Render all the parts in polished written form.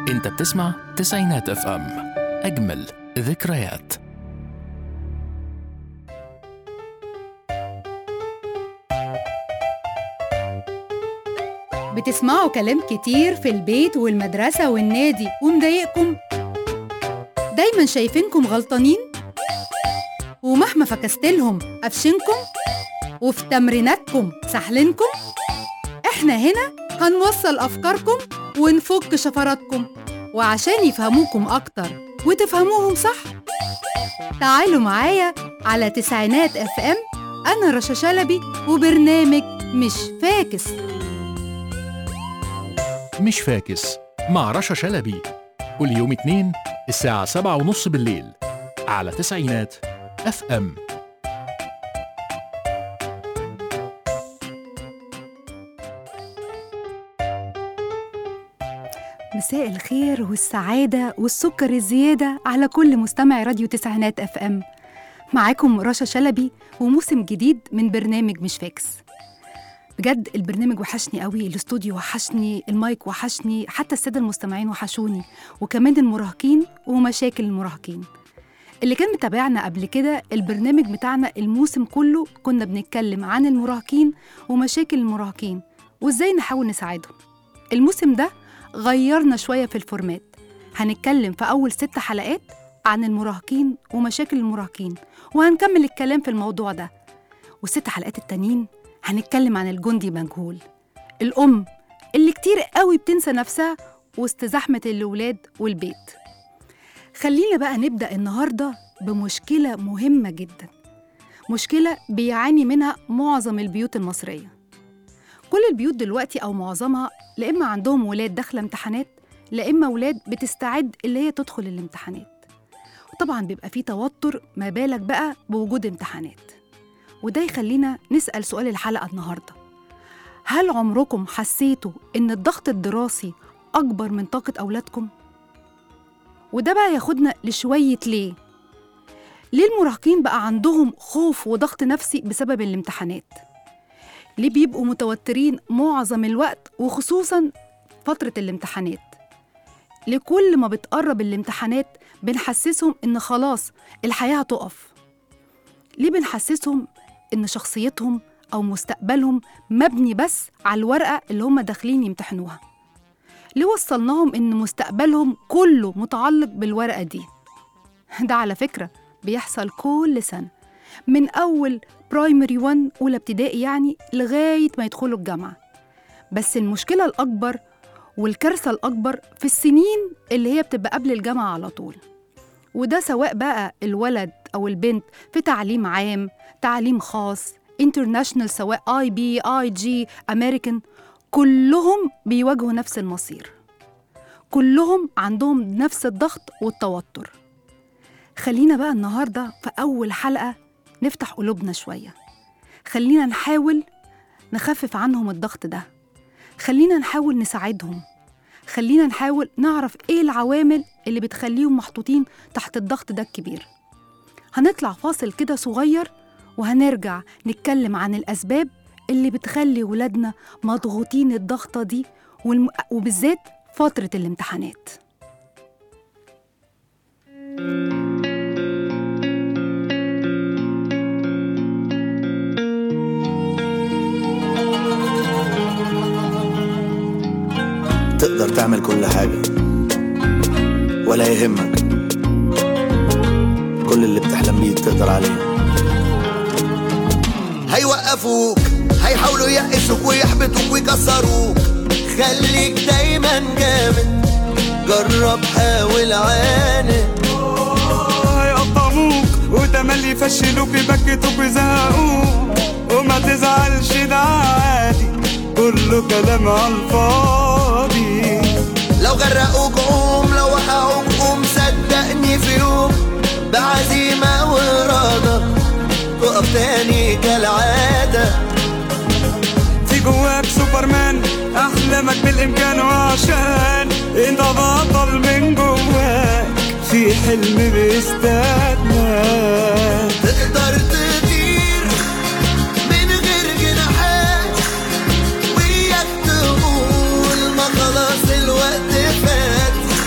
انت بتسمع تسعينات اف ام، اجمل ذكريات. بتسمعوا كلام كتير في البيت والمدرسة والنادي ومضايقكم، دايما شايفينكم غلطانين، ومهما فكستلهم قفشنكم، وفي تمريناتكم سحلنكم. احنا هنا هنوصل أفكاركم ونفك شفراتكم، وعشان يفهموكم أكتر وتفهموهم صح تعالوا معايا على تسعينات اف ام. أنا رشا شلبي وبرنامج مش فاكس. مش فاكس مع رشا شلبي، كل يوم اثنين الساعة 7:30 بالليل على تسعينات اف ام. مساء الخير والسعادة والسكر الزيادة على كل مستمع راديو تسعينات اف ام. معاكم رشا شلبي وموسم جديد من برنامج مش فاكس. بجد البرنامج وحشني قوي، الاستوديو وحشني، المايك وحشني، حتى السادة المستمعين وحشوني، وكمان المراهقين ومشاكل المراهقين. اللي كان متابعنا قبل كده البرنامج بتاعنا الموسم كله كنا بنتكلم عن المراهقين ومشاكل المراهقين وازاي نحاول نساعدهم. الموسم ده غيرنا شوية في الفورمات، هنتكلم في أول 6 حلقات عن المراهقين ومشاكل المراهقين، وهنكمل الكلام في الموضوع ده. و6 حلقات التانيين هنتكلم عن الجندي مجهول، الأم اللي كتير قوي بتنسى نفسها وسط زحمة الأولاد والبيت. خلينا بقى نبدأ النهاردة بمشكلة مهمة جدا، مشكلة بيعاني منها معظم البيوت المصرية. كل البيوت دلوقتي أو معظمها لا إما عندهم ولاد داخلة امتحانات، لا إما ولاد بتستعد اللي هي تدخل الامتحانات، وطبعا بيبقى فيه توتر، ما بالك بقى بوجود امتحانات. وده يخلينا نسأل سؤال الحلقة النهاردة: هل عمركم حسيتوا إن الضغط الدراسي أكبر من طاقة أولادكم؟ وده بقى ياخدنا لشوية ليه المراهقين بقى عندهم خوف وضغط نفسي بسبب الامتحانات؟ ليه بيبقوا متوترين معظم الوقت وخصوصاً فترة الامتحانات؟ لكل ما بتقرب الامتحانات بنحسسهم إن خلاص الحياة هتقف؟ ليه بنحسسهم إن شخصيتهم أو مستقبلهم مبني بس على الورقة اللي هم داخلين يمتحنوها؟ ليه وصلناهم إن مستقبلهم كله متعلق بالورقة دي؟ ده على فكرة بيحصل كل سنة، من أول برايمري 1 أولى ابتدائي يعني لغاية ما يدخلوا الجامعة. بس المشكلة الأكبر والكارثة الأكبر في السنين اللي هي بتبقى قبل الجامعة على طول، وده سواء بقى الولد أو البنت في تعليم عام، تعليم خاص، انترناشنال، سواء IB IG أمريكان، كلهم بيواجهوا نفس المصير، كلهم عندهم نفس الضغط والتوتر. خلينا بقى النهاردة في أول حلقة نفتح قلوبنا شوية، خلينا نحاول نخفف عنهم الضغط ده، خلينا نحاول نساعدهم، خلينا نحاول نعرف إيه العوامل اللي بتخليهم محطوطين تحت الضغط ده الكبير. هنطلع فاصل كده صغير وهنرجع نتكلم عن الأسباب اللي بتخلي ولادنا مضغوطين الضغطة دي وبالذات فترة الامتحانات. تقدر تعمل كل حاجة ولا يهمك، كل اللي بتحلم بيه تقدر عليه. هيوقفوك، هيحاولوا يقشوك ويحبطوك ويكسروك، خليك دايما جامد، جرب حاول عاند. هيقطعوك وتملي يفشلوك يبكتوك ويزهقوك، وما تزعلش ده عادي، كله كلام عالفاضي. لو غرقوك قوم، لو وقعوك قوم، صدقني في يوم بعزيمة وإرادة تقف تاني كالعادة. في جواك سوبرمان، أحلامك بالإمكان، وعشان انت بطل من جواك في حلم بيستناك. تقدر تطير من غير جناحات، وياك تقول ما خلاص الوقت فات،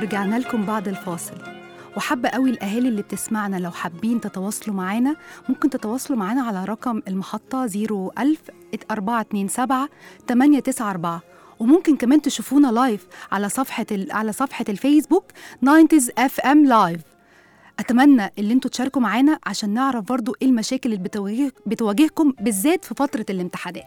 ورجعنا لكم بعد الفاصل. وحابة قوي الأهالي اللي بتسمعنا لو حابين تتواصلوا معانا ممكن تتواصلوا معانا على رقم المحطة 01000 427 وممكن كمان تشوفونا لايف على صفحة الفيسبوك 90s FM لايف. أتمنى اللي انتوا تشاركوا معانا عشان نعرف برضو ايه المشاكل اللي بتواجهكم بالذات في فترة الامتحانات.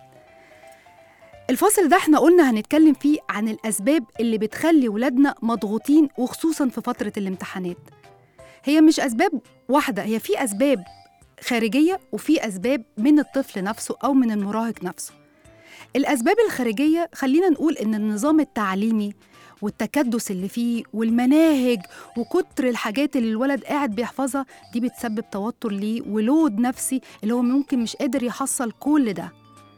الفاصل ده احنا قلنا هنتكلم فيه عن الأسباب اللي بتخلي ولادنا مضغوطين وخصوصا في فترة الامتحانات. هي مش أسباب واحدة، هي في أسباب خارجية وفي أسباب من الطفل نفسه أو من المراهق نفسه. الأسباب الخارجية خلينا نقول إن النظام التعليمي والتكدس اللي فيه والمناهج وكتر الحاجات اللي الولد قاعد بيحفظها دي بتسبب توتر ليه ولود نفسي اللي هو ممكن مش قادر يحصل كل ده.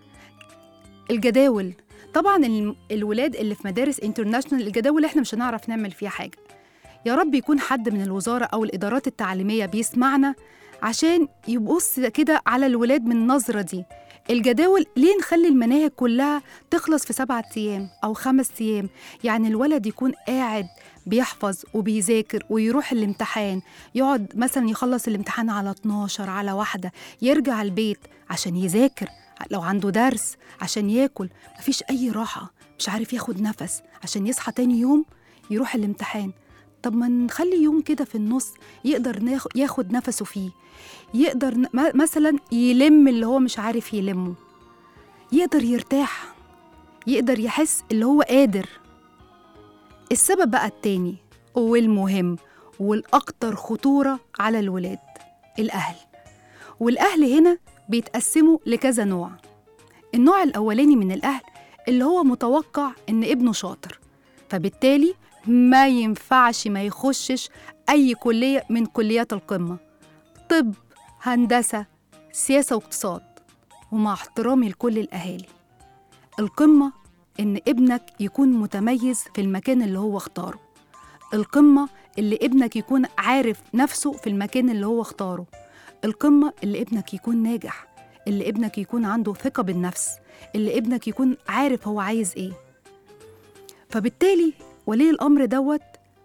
الجداول طبعا الولاد اللي في مدارس انترناشنال الجداول احنا مش هنعرف نعمل فيها حاجة. يا رب يكون حد من الوزارة أو الإدارات التعليمية بيسمعنا عشان يبص كده على الولاد من النظرة دي. الجداول ليه نخلي المناهج كلها تخلص في 7 أيام أو 5 أيام؟ يعني الولد يكون قاعد بيحفظ وبيذاكر ويروح الامتحان، يقعد مثلا يخلص الامتحان على 12 على 1، يرجع البيت عشان يذاكر لو عنده درس عشان ياكل، مفيش أي راحة، مش عارف ياخد نفس عشان يصحى تاني يوم يروح الامتحان. طب ما نخلي يوم كده في النص يقدر ياخد نفسه فيه، يقدر مثلا يلم اللي هو مش عارف يلمه، يقدر يرتاح، يقدر يحس اللي هو قادر. السبب بقى التاني والمهم والأكتر خطورة على الولاد الأهل. والأهل هنا بيتقسموا لكذا نوع. النوع الأولاني من الأهل اللي هو متوقع إن ابنه شاطر، فبالتالي ما ينفعش ما يخشش أي كلية من كليات القمة، طب، هندسة، سياسة واقتصاد. ومع احترامي لكل الأهالي، القمة إن ابنك يكون متميز في المكان اللي هو اختاره، القمة اللي ابنك يكون عارف نفسه في المكان اللي هو اختاره، القمة اللي ابنك يكون ناجح، اللي ابنك يكون عنده ثقة بالنفس، اللي ابنك يكون عارف هو عايز ايه. فبالتالي ولي الأمر دوت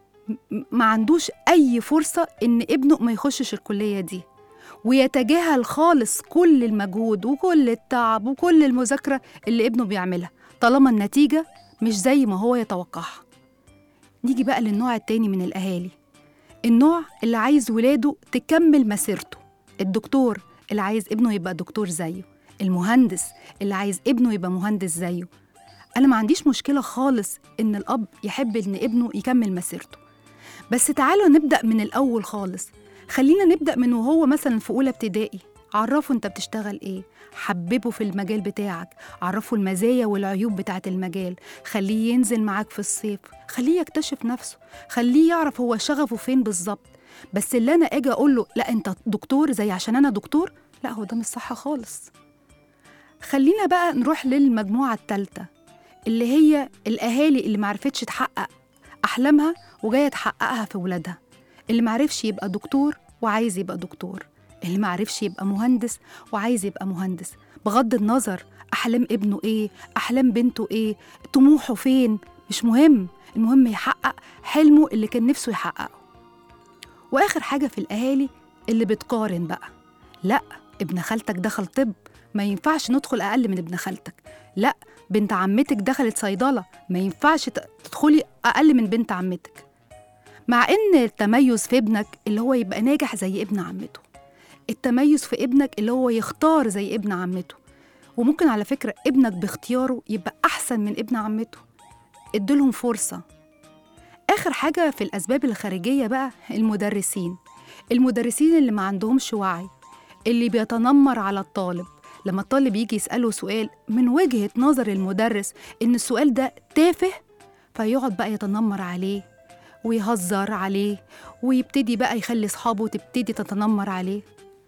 ما عندوش أي فرصة إن ابنه ما يخشش الكلية دي، ويتجاهل خالص كل المجهود وكل التعب وكل المذاكرة اللي ابنه بيعملها طالما النتيجة مش زي ما هو يتوقعها. نيجي بقى للنوع التاني من الأهالي، النوع اللي عايز ولاده تكمل مسيرته، الدكتور اللي عايز ابنه يبقى دكتور زيه، المهندس اللي عايز ابنه يبقى مهندس زيه. أنا ما عنديش مشكلة خالص إن الأب يحب إن ابنه يكمل مسيرته، بس تعالوا نبدأ من الأول خالص. خلينا نبدأ من وهو مثلا في أولى ابتدائي، عرفه أنت بتشتغل إيه، حببه في المجال بتاعك، عرفه المزايا والعيوب بتاعة المجال، خليه ينزل معاك في الصيف، خليه يكتشف نفسه، خليه يعرف هو شغفه فين بالظبط. بس اللي أنا أجي أقول له لا أنت دكتور زي عشان أنا دكتور، لا، هو ده مش صح خالص. خلينا بقى نروح للمجموعة الثالثة اللي هي الأهالي اللي معرفتش تحقق أحلامها وجاية تحققها في ولادها، اللي معرفش يبقى دكتور وعايز يبقى دكتور، اللي معرفش يبقى مهندس وعايز يبقى مهندس، بغض النظر أحلام ابنه إيه، أحلام بنته إيه، طموحه فين، مش مهم، المهم يحقق حلمه اللي كان نفسه يحققه. وآخر حاجة في الأهالي اللي بتقارن بقى، لا ابن خالتك دخل طب، ما ينفعش ندخل أقل من ابن خالتك، لا بنت عمتك دخلت صيدلة، ما ينفعش تدخلي أقل من بنت عمتك. مع إن التميز في ابنك اللي هو يبقى ناجح زي ابن عمته، التميز في ابنك اللي هو يختار زي ابن عمته، وممكن على فكرة ابنك باختياره يبقى أحسن من ابن عمته، ادولهم فرصة. آخر حاجة في الأسباب الخارجية بقى المدرسين اللي ما عندهمش وعي، اللي بيتنمر على الطالب. لما الطالب يجي يسأله سؤال من وجهة نظر المدرس إن السؤال ده تافه، فيقعد بقى يتنمر عليه ويهزر عليه ويبتدي بقى يخلي أصحابه تبتدي تتنمر عليه.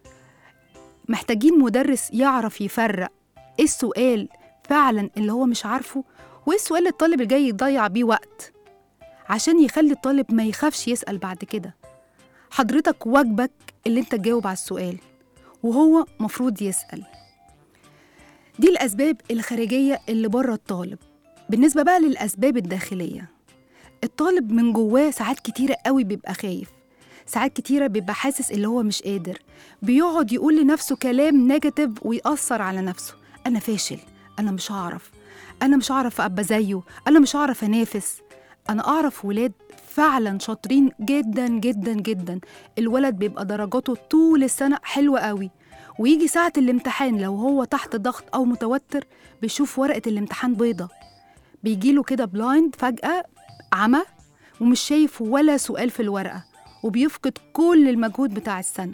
محتاجين مدرس يعرف يفرق إيه السؤال فعلا اللي هو مش عارفه وإيه السؤال اللي الطالب الجاي يضيع بيه وقت، عشان يخلي الطالب ما يخافش يسأل بعد كده. حضرتك واجبك اللي انت تجاوب على السؤال وهو مفروض يسأل. دي الأسباب الخارجية اللي بره الطالب. بالنسبة بقى للأسباب الداخلية، الطالب من جواه ساعات كتيرة قوي بيبقى خايف، ساعات كتيرة بيبقى حاسس اللي هو مش قادر، بيقعد يقول لنفسه كلام نيجاتيف ويأثر على نفسه. أنا فاشل، أنا مش هعرف أبقى زيه، أنا مش هعرف أنافس. أنا أعرف ولاد فعلا شاطرين جدا جدا جدا، الولد بيبقى درجاته طول السنة حلوة قوي، ويجي ساعة الامتحان لو هو تحت ضغط أو متوتر بيشوف ورقة الامتحان بيضة، بيجيله كده بلايند فجأة، عمى، ومش شايف ولا سؤال في الورقة، وبيفقد كل المجهود بتاع السنة.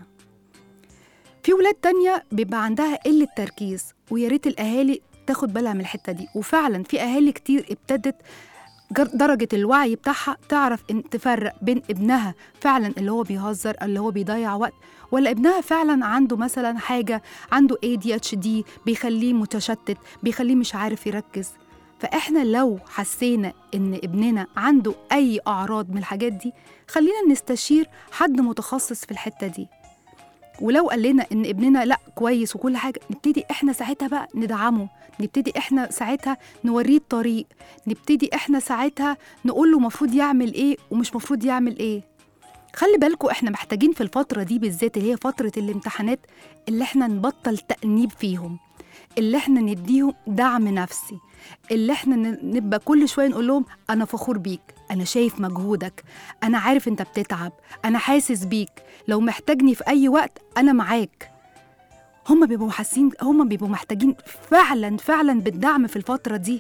في ولاد تانية بيبقى عندها قلة تركيز، وياريت الأهالي تاخد بالها من الحتة دي. وفعلا في أهالي كتير ابتدت درجة الوعي بتاعها تعرف ان تفرق بين ابنها فعلا اللي هو بيهزر اللي هو بيضيع وقت، ولا ابنها فعلا عنده مثلا حاجة، عنده ADHD بيخليه متشتت، بيخليه مش عارف يركز. فإحنا لو حسينا إن ابننا عنده أي أعراض من الحاجات دي، خلينا نستشير حد متخصص في الحتة دي. ولو قال لنا إن ابننا لأ كويس وكل حاجة، نبتدي إحنا ساعتها بقى ندعمه، نبتدي إحنا ساعتها نوريه الطريق، نبتدي إحنا ساعتها نقول له مفروض يعمل إيه ومش مفروض يعمل إيه. خلي بالكوا إحنا محتاجين في الفترة دي بالذات اللي هي فترة الامتحانات اللي إحنا نبطل تأنيب فيهم، اللي إحنا نديهم دعم نفسي، اللي إحنا نبقى كل شوية نقول لهم أنا فخور بيك، أنا شايف مجهودك، أنا عارف أنت بتتعب، أنا حاسس بيك، لو محتاجني في أي وقت أنا معاك. هم بيبقوا حاسين، هم بيبقوا محتاجين فعلا فعلا بالدعم في الفترة دي.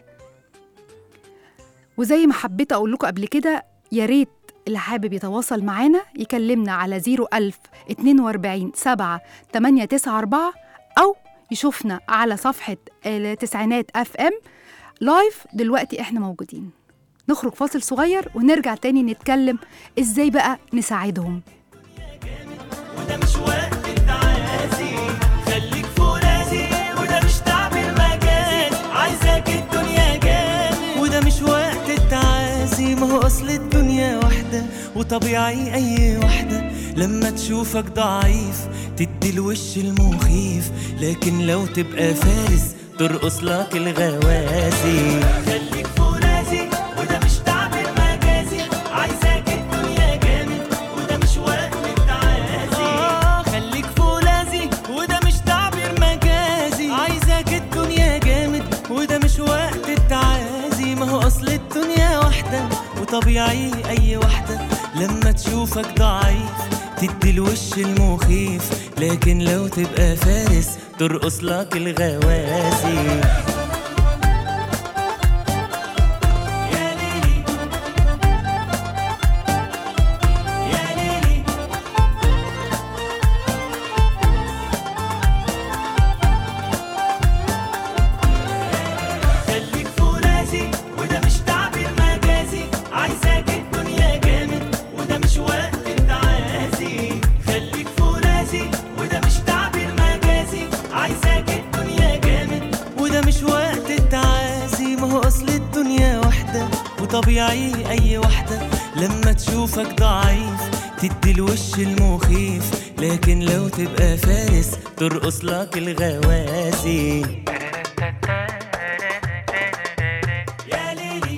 وزي ما حبيت أقول لكم قبل كده، يا ريت اللي حابب يتواصل معانا يكلمنا على 01042 7 894 أو يشوفنا على صفحة تسعينات FM لايف. دلوقتي احنا موجودين. نخرج فاصل صغير ونرجع تاني نتكلم ازاي بقى نساعدهم. وده مش وقت التعازي، خليك فرازي، وده مش تعبير مجاز، عايزك الدنيا جامد. وده مش وقت التعازي، ما هو اصل الدنيا واحدة، وطبيعي اي واحدة لما تشوفك ضعيف تدي الوش المخيف، لكن لو تبقى فارس ترقص لك الغوازي. خليك فرازي، وده مش تعبير مجازي، عايزك الدنيا جامد، وده مش وقت التعازي. خليك فرازي، وده مش تعبير مجازي، عايزك الدنيا جامد، وده مش وقت التعازي، ما هو اصل الدنيا واحدة، وطبيعي اي واحدة لما تشوفك ضعيف تدي الوش المخيف، لكن لو تبقى فارس ترقص لك الغوازي. يا ليلي يا ليلي، خليك فرازي، وده مش تعبير مجازي، عايزك الدنيا جامد، وده مش وقت التعازي. خليك فرازي، وده مش تعبير مجازي، عايزك الدنيا جامد، وده مش وقت التعازي، ما هو اصل الدنيا واحدة، وطبيعي اي واحدة لما تشوفك ضعيف تدي الوش المخيف، لكن لو تبقى فارس ترقص لك الغوازي. يا ليلي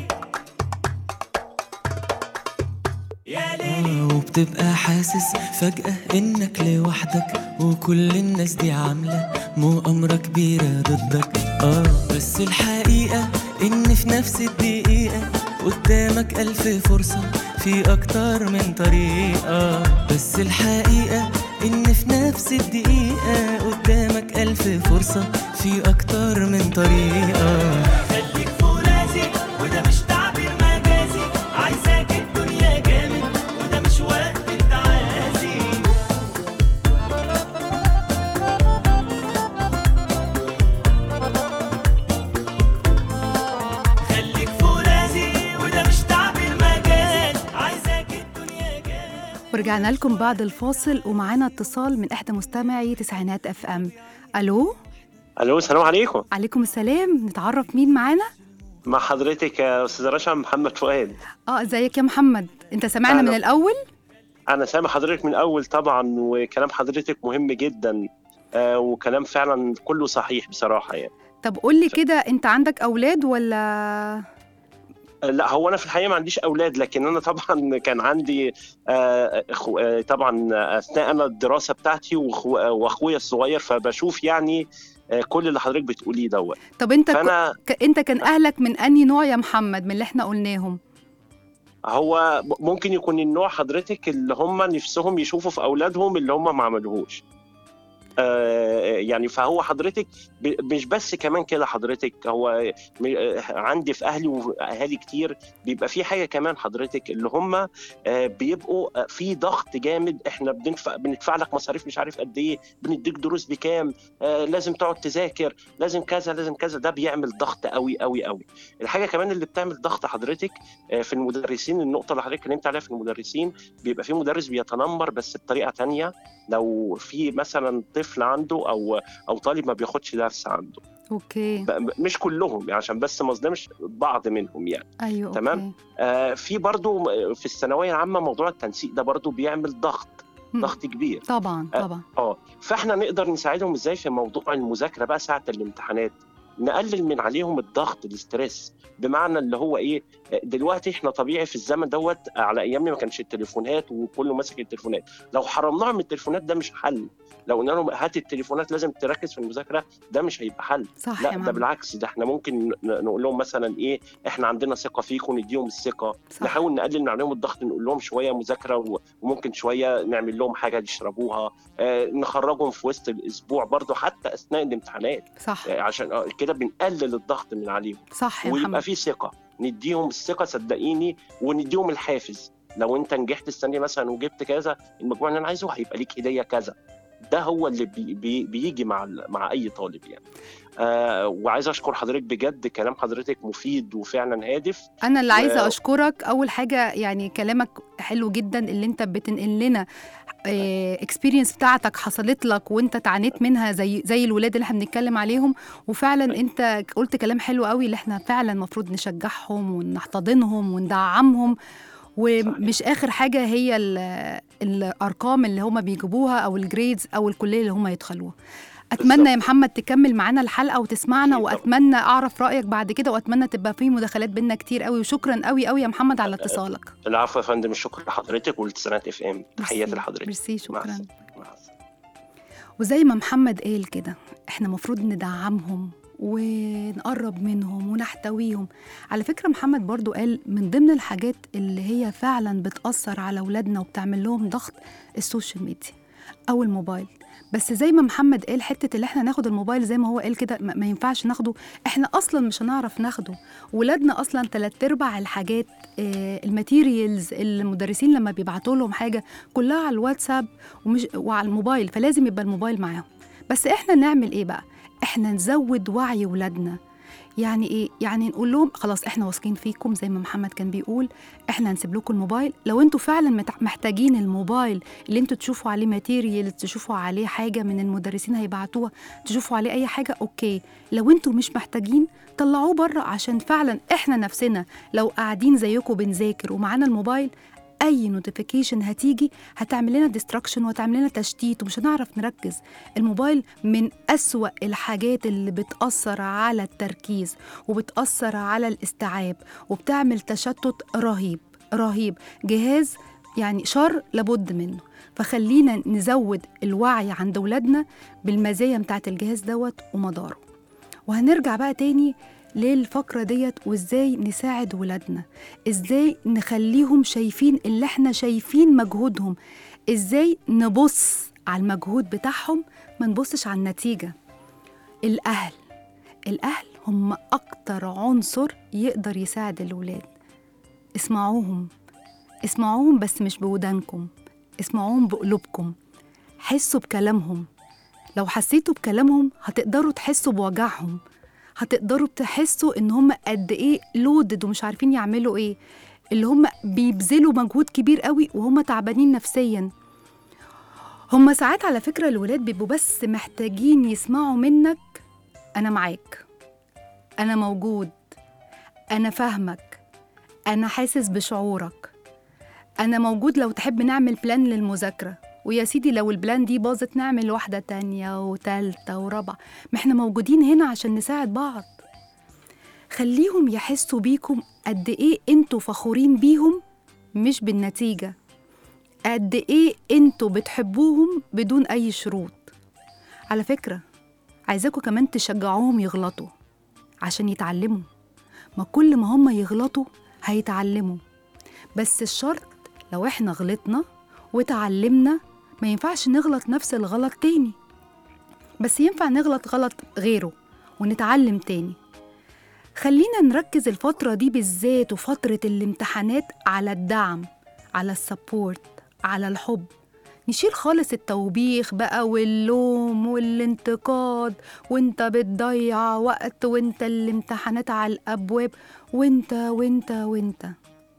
يا ليلي، وبتبقى حاسس فجأة انك لوحدك، وكل الناس دي عاملة مؤامرة كبيرة ضدك. بس الحقيقة ان في نفس الدقيقة قدامك 1000 فرصة في اكتر من طريقة. بس الحقيقة ان في نفس الدقيقة قدامك 1000 فرصة في اكتر من طريقة. خليك فرازي، وده مش تعبير مجازي، عايزك الدنيا جامد، وده مش وقت التعازي. خليك فرازي، وده مش تعبير مجاز، عايزك الدنيا جامد. ورجعنا لكم بعد الفاصل ومعانا اتصال من إحدى مستمعي تسعينات FM. ألو. الو، السلام عليكم. عليكم السلام. نتعرف مين معانا؟ مع حضرتك يا استاذ رشا، محمد فؤاد. ازيك يا محمد؟ انت سمعنا من الأول؟ انا سامع حضرتك من الاول طبعا، وكلام حضرتك مهم جدا، وكلام فعلا كله صحيح بصراحة يعني. طب قولي كده، انت عندك أولاد ولا؟ لا، هو انا في الحقيقه ما عنديش اولاد، لكن انا طبعا كان عندي طبعا اثناء انا الدراسه بتاعتي واخويا الصغير، فبشوف يعني كل اللي حضرتك بتقوليه دوت. طب انت كان اهلك من انهي نوع يا محمد من اللي احنا قلناهم؟ هو ممكن يكون النوع حضرتك اللي هم نفسهم يشوفوا في اولادهم اللي هم ما عملوهوش. يعني فهو حضرتك مش بس كمان كده حضرتك، هو عندي في اهلي واهالي كتير بيبقى في حاجه كمان حضرتك اللي هم بيبقوا في ضغط جامد. احنا بندفع لك مصاريف مش عارف قد ايه، بنديك دروس بكام، لازم تقعد تذاكر، لازم كذا لازم كذا. ده بيعمل ضغط قوي قوي قوي. الحاجه كمان اللي بتعمل ضغط حضرتك في المدرسين، النقطه اللي حضرتك اتكلمت عليها في المدرسين، بيبقى في مدرس بيتنمر بس بطريقه تانية. لو في مثلا طفل عنده او طالب ما بياخدش درس عنده، اوكي، مش كلهم يعني عشان بس ما اظلمش بعض منهم يعني. ايوه تمام. في برضو في الثانويه العامه موضوع التنسيق ده برضو بيعمل ضغط كبير طبعا. فاحنا نقدر نساعدهم ازاي في موضوع المذاكره بقى ساعه الامتحانات، نقلل من عليهم الضغط الاسترس. بمعنى اللي هو ايه، دلوقتي احنا طبيعي في الزمن دوت، على ايامنا ما كانش التليفونات وكله ماسك التليفونات. لو حرمناهم من التليفونات ده مش حل. لو قلنا لهم هات التليفونات لازم تركز في المذاكره، ده مش هيبقى حل. لا، ده بالعكس، ده احنا ممكن نقول لهم مثلا ايه، احنا عندنا ثقه فيكم، نديهم الثقه. نحاول نقلل من عليهم الضغط، نقول لهم شويه مذاكره وممكن شويه نعمل لهم حاجه يشربوها، نخرجهم في وسط الاسبوع برضو حتى اثناء الامتحانات. صح. عشان كده بنقلل الضغط من عليهم. صح يا محمد. ويبقى في ثقه، نديهم الثقه صدقيني، ونديهم الحافز. لو انت نجحت السنه دي مثلا وجبت كذا المجموع اللي انا عايزه، هيبقى ليك هديه كذا. ده هو اللي بيجي مع اي طالب يعني. وعايز اشكر حضرتك بجد، كلام حضرتك مفيد وفعلا هادف. انا اللي عايزه اشكرك. اول حاجه يعني كلامك حلو جدا، اللي انت بتنقل لنا اكسبيرينس بتاعتك حصلت لك وانت تعانيت منها زي الولاد اللي احنا بنتكلم عليهم. وفعلا انت قلت كلام حلو قوي، اللي احنا فعلا المفروض نشجعهم ونحتضنهم وندعمهم. ومش آخر حاجة هي الأرقام اللي هم بيجيبوها أو الجريدز أو الكلية اللي هم يدخلوها. أتمنى يا محمد تكمل معنا الحلقة وتسمعنا، وأتمنى أعرف رأيك بعد كده، وأتمنى تبقى فيه مداخلات بينا كتير قوي. وشكرا قوي قوي يا محمد على اتصالك. العفو يا فندم، الشكر لحضرتك ولتسعينات FM. تحياتي لحضرتك. ميرسي، شكرا. وزي ما محمد قال كده، احنا مفروض ندعمهم ونقرب منهم ونحتويهم. على فكرة محمد برضو قال من ضمن الحاجات اللي هي فعلا بتأثر على أولادنا وبتعمل لهم ضغط السوشيال ميديا أو الموبايل. بس زي ما محمد قال، حتة اللي احنا ناخد الموبايل زي ما هو قال كده، ما ينفعش ناخده. احنا أصلا مش هنعرف ناخده. ولادنا أصلا 3/4 الحاجات الماتيريالز المدرسين لما بيبعتوا لهم حاجة كلها على الواتساب وعلى الموبايل، فلازم يبقى الموبايل معاهم. بس احنا نعمل ايه بقى؟ احنا نزود وعي ولادنا. يعني ايه؟ يعني نقول لهم خلاص احنا واثقين فيكم زي ما محمد كان بيقول، احنا هنسيب لكم الموبايل. لو انتوا فعلا محتاجين الموبايل اللي انتوا تشوفوا عليه ماتيريال، تشوفوا عليه حاجه من المدرسين هيبعتوها، تشوفوا عليه اي حاجه، اوكي. لو انتوا مش محتاجين طلعوه بره، عشان فعلا احنا نفسنا لو قاعدين زيكم بنذاكر ومعانا الموبايل، اي نوتيفيكيشن هتيجي هتعمل لنا ديستراكشن وهتعمل لنا تشتيت ومش هنعرف نركز. الموبايل من أسوأ الحاجات اللي بتأثر على التركيز وبتأثر على الاستيعاب وبتعمل تشتت رهيب رهيب. جهاز يعني شر لابد منه. فخلينا نزود الوعي عند ولادنا بالمزايا بتاعت الجهاز دوت ومضاره. وهنرجع بقى تاني للفقرة ديت، وإزاي نساعد ولادنا، إزاي نخليهم شايفين اللي احنا شايفين مجهودهم، إزاي نبص على المجهود بتاعهم ما نبصش على النتيجة. الأهل هم أكتر عنصر يقدر يساعد الولاد. اسمعوهم بس مش بودانكم، اسمعوهم بقلوبكم، حسوا بكلامهم. لو حسيتوا بكلامهم هتقدروا تحسوا بوجعهم، هتقدروا تحسوا ان هم قد ايه لودد ومش عارفين يعملوا ايه، اللي هم بيبذلوا مجهود كبير قوي وهم تعبانين نفسيا. هم ساعات على فكرة الولاد بيبقوا بس محتاجين يسمعوا منك انا معاك، انا موجود، انا فاهمك، انا حاسس بشعورك، انا موجود لو تحب نعمل بلان للمذاكرة، ويا سيدي لو البلان دي باظت نعمل واحدة تانية وتالتة ورابعة. ما احنا موجودين هنا عشان نساعد بعض. خليهم يحسوا بيكم قد إيه أنتوا فخورين بيهم، مش بالنتيجة، قد إيه أنتوا بتحبوهم بدون أي شروط. على فكرة عايزاكوا كمان تشجعوهم يغلطوا عشان يتعلموا، ما كل ما هم يغلطوا هيتعلموا. بس الشرط لو إحنا غلطنا وتعلمنا ما ينفعش نغلط نفس الغلط تاني، بس ينفع نغلط غلط غيره ونتعلم تاني. خلينا نركز الفترة دي بالذات وفترة الامتحانات على الدعم، على السبورت، على الحب. نشيل خالص التوبيخ بقى واللوم والانتقاد، وانت بتضيع وقت، وانت الامتحانات على الأبواب، وانت وانت وانت.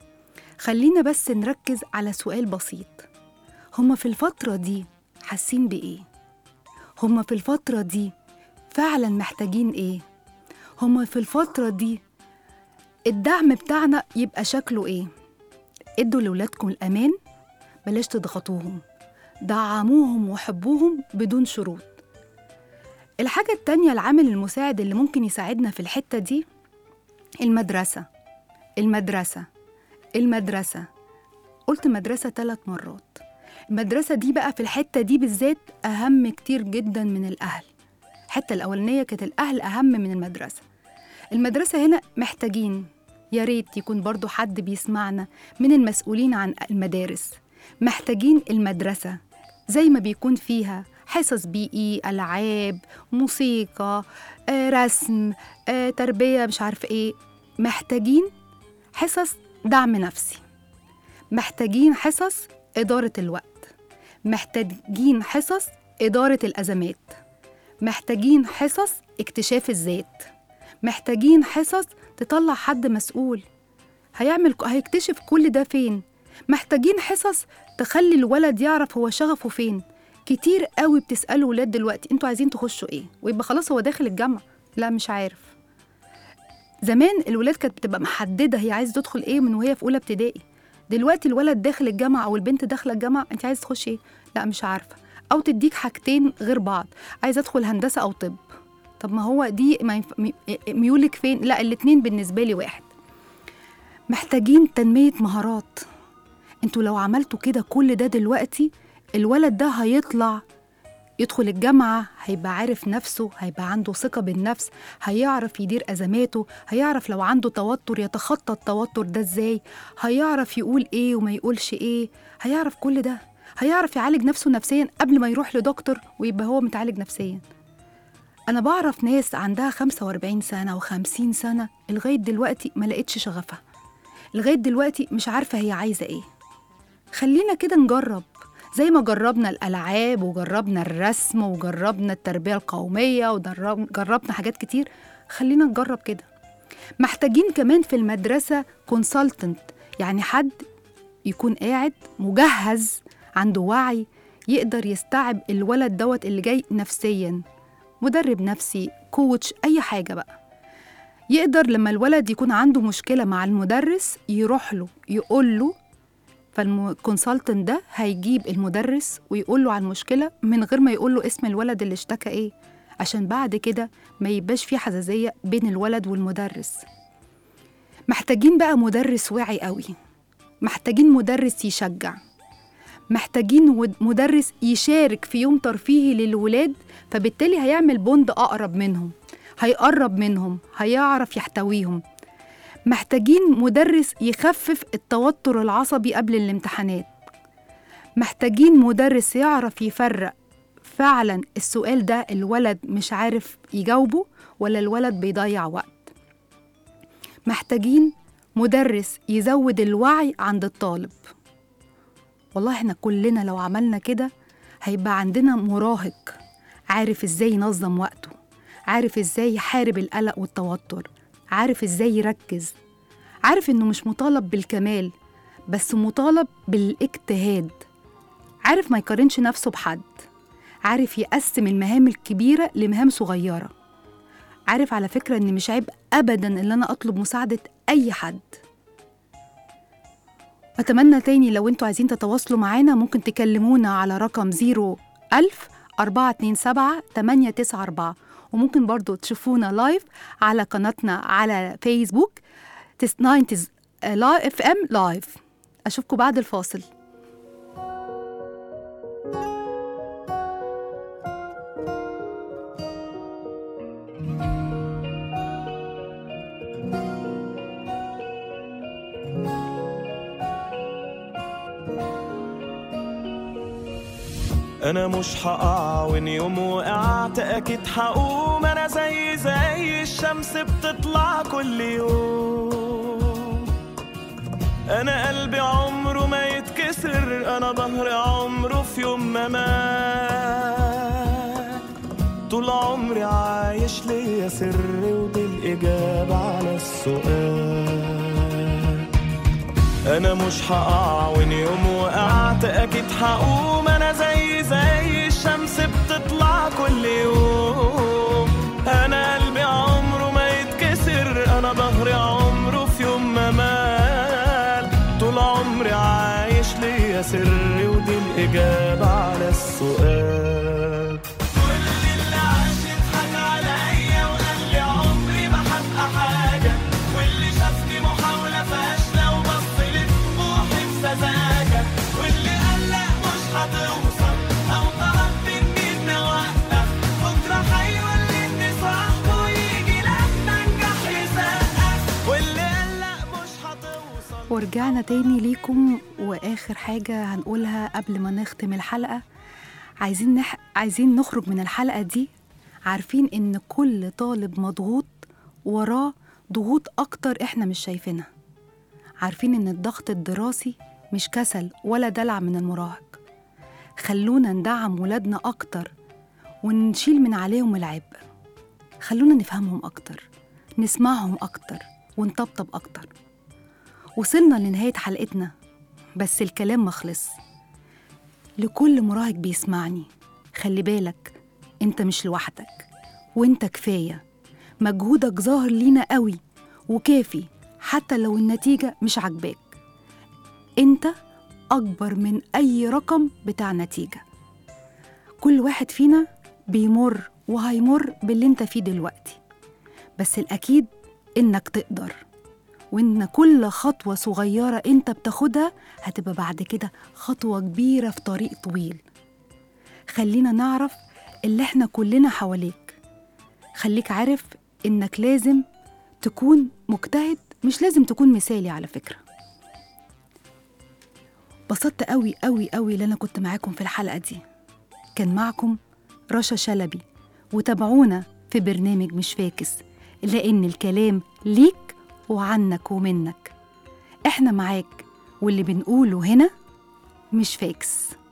خلينا بس نركز على سؤال بسيط، هما في الفترة دي حاسين بإيه؟ هما في الفترة دي فعلا محتاجين إيه؟ هما في الفترة دي الدعم بتاعنا يبقى شكله إيه؟ ادوا لولادكم الأمان، بلاش تضغطوهم، دعموهم وحبوهم بدون شروط. الحاجة التانية، العامل المساعد اللي ممكن يساعدنا في الحتة دي، المدرسة. المدرسة المدرسة قلت مدرسة 3 مرات. المدرسة دي بقى في الحتة دي بالذات أهم كتير جدا من الأهل. الحتة الأولانية كانت الأهل أهم من المدرسة. المدرسة هنا محتاجين، يا ريت يكون برضو حد بيسمعنا من المسؤولين عن المدارس، محتاجين المدرسة زي ما بيكون فيها حصص بيئي، ألعاب، موسيقى، رسم، تربية، مش عارف إيه، محتاجين حصص دعم نفسي، محتاجين حصص إدارة الوقت، محتاجين حصص إدارة الأزمات، محتاجين حصص اكتشاف الذات، محتاجين حصص تطلع حد مسؤول هيكتشف كل ده فين. محتاجين حصص تخلي الولد يعرف هو شغفه فين. كتير قوي بتسألوا ولاد دلوقتي انتوا عايزين تخشوا ايه، ويبقى خلاص هو داخل الجامعة لا مش عارف. زمان الولاد كانت بتبقى محددة هي عايزة تدخل ايه من وهي في أولى ابتدائي. دلوقتي الولد داخل الجامعة أو البنت داخلة الجامعة، انت عايزة تخشي ايه؟ لا مش عارفة، أو تديك حاجتين غير بعض، عايزة أدخل هندسة أو طب. طب ما هو دي ميولك فين؟ لا الاتنين بالنسبة لي واحد. محتاجين تنمية مهارات. انتوا لو عملتوا كده كل ده دلوقتي، الولد ده هيطلع يدخل الجامعة هيبقى عارف نفسه، هيبقى عنده ثقة بالنفس، هيعرف يدير أزماته، هيعرف لو عنده توتر يتخطى التوتر ده ازاي، هيعرف يقول ايه وما يقولش ايه، هيعرف كل ده، هيعرف يعالج نفسه نفسيا قبل ما يروح لدكتور ويبقى هو متعالج نفسيا. أنا بعرف ناس عندها 45 سنة و50 سنة لغاية دلوقتي ما لقيتش شغفها، لغاية دلوقتي مش عارفة هي عايزة ايه. خلينا كده نجرب زي ما جربنا الألعاب وجربنا الرسم وجربنا التربية القومية وجربنا حاجات كتير، خلينا نجرب كده. محتاجين كمان في المدرسة كونسلتنت، يعني حد يكون قاعد مجهز عنده وعي يقدر يستوعب الولد دوت اللي جاي نفسيا، مدرب نفسي، كوتش، أي حاجة بقى، يقدر لما الولد يكون عنده مشكلة مع المدرس يروح له يقول له. فالكونسلتنت ده هيجيب المدرس ويقول له عن المشكلة من غير ما يقول له اسم الولد اللي اشتكى ايه، عشان بعد كده ما يبقاش فيه حساسية بين الولد والمدرس. محتاجين بقى مدرس واعي قوي، محتاجين مدرس يشجع، محتاجين مدرس يشارك في يوم ترفيهي للولاد، فبالتالي هيعمل بوند أقرب منهم، هيقرب منهم، هيعرف يحتويهم. محتاجين مدرس يخفف التوتر العصبي قبل الامتحانات. محتاجين مدرس يعرف يفرق فعلا السؤال ده الولد مش عارف يجاوبه ولا الولد بيضيع وقت. محتاجين مدرس يزود الوعي عند الطالب. والله احنا كلنا لو عملنا كده هيبقى عندنا مراهق عارف ازاي ينظم وقته، عارف ازاي يحارب القلق والتوتر، عارف ازاي يركز، عارف انه مش مطالب بالكمال بس مطالب بالاجتهاد، عارف ما يقارنش نفسه بحد، عارف يقسم المهام الكبيرة لمهام صغيرة، عارف على فكرة ان مش عيب ابدا ان انا اطلب مساعدة اي حد. أتمنى تاني لو انتوا عايزين تتواصلوا معانا ممكن تكلمونا على رقم 01000 427 894 وممكن برضو تشوفونا لايف على قناتنا على فيسبوك 90s FM لايف. أشوفكم بعد الفاصل. انا مش هقع وان يوم وقعت اكيد هقوم. انا زي الشمس بتطلع كل يوم. انا قلبي عمره ما يتكسر. انا ظهري عمره في يوم ما مات. طول عمري عايش ليا سر ودي الاجابة على السؤال. انا مش هقع وان يوم وقعت اكيد هقوم. انا زي الشمس بتطلع كل يوم. انا قلبي عمره ما يتكسر. انا ظهري عمره في يوم ما مال. طول عمري عايش ليا سر ودي الاجابة على السؤال. كل اللي عاش يضحك عليا وقال لي عمري ما هبقى حاجة. واللي شافني محاولة فاشلة وبص لي طموحي بسذاجة. واللي قال لا مش هتوصل أو طلب مني إني أوقف. بكرة هيولدني صاحبه يجي لما أنجح يسقف. واللي قال لا مش هتوصل. ورجعنا تاني ليكم، وآخر حاجة هنقولها قبل ما نختم الحلقة. عايزين نخرج من الحلقة دي عارفين إن كل طالب مضغوط وراه ضغوط أكتر إحنا مش شايفينها. عارفين إن الضغط الدراسي مش كسل ولا دلع من المراهق. خلونا ندعم ولادنا أكتر ونشيل من عليهم العبء. خلونا نفهمهم أكتر، نسمعهم أكتر، ونطبطب أكتر. وصلنا لنهاية حلقتنا، بس الكلام مخلص. لكل مراهق بيسمعني، خلي بالك انت مش لوحدك، وانت كفاية. مجهودك ظاهر لينا قوي وكافي حتى لو النتيجة مش عجباك. انت أكبر من أي رقم بتاع نتيجة. كل واحد فينا بيمر وهيمر باللي انت فيه دلوقتي، بس الأكيد إنك تقدر، وإن كل خطوة صغيرة انت بتاخدها هتبقى بعد كده خطوة كبيرة في طريق طويل. خلينا نعرف اللي احنا كلنا حواليك. خليك عارف إنك لازم تكون مجتهد، مش لازم تكون مثالي على فكرة. بسطت قوي قوي قوي اللي أنا كنت معاكم في الحلقة دي. كان معكم رشا شلبي، وتابعونا في برنامج مش فاكس، لأن الكلام ليك وعنك ومنك. احنا معاك، واللي بنقوله هنا مش فاكس.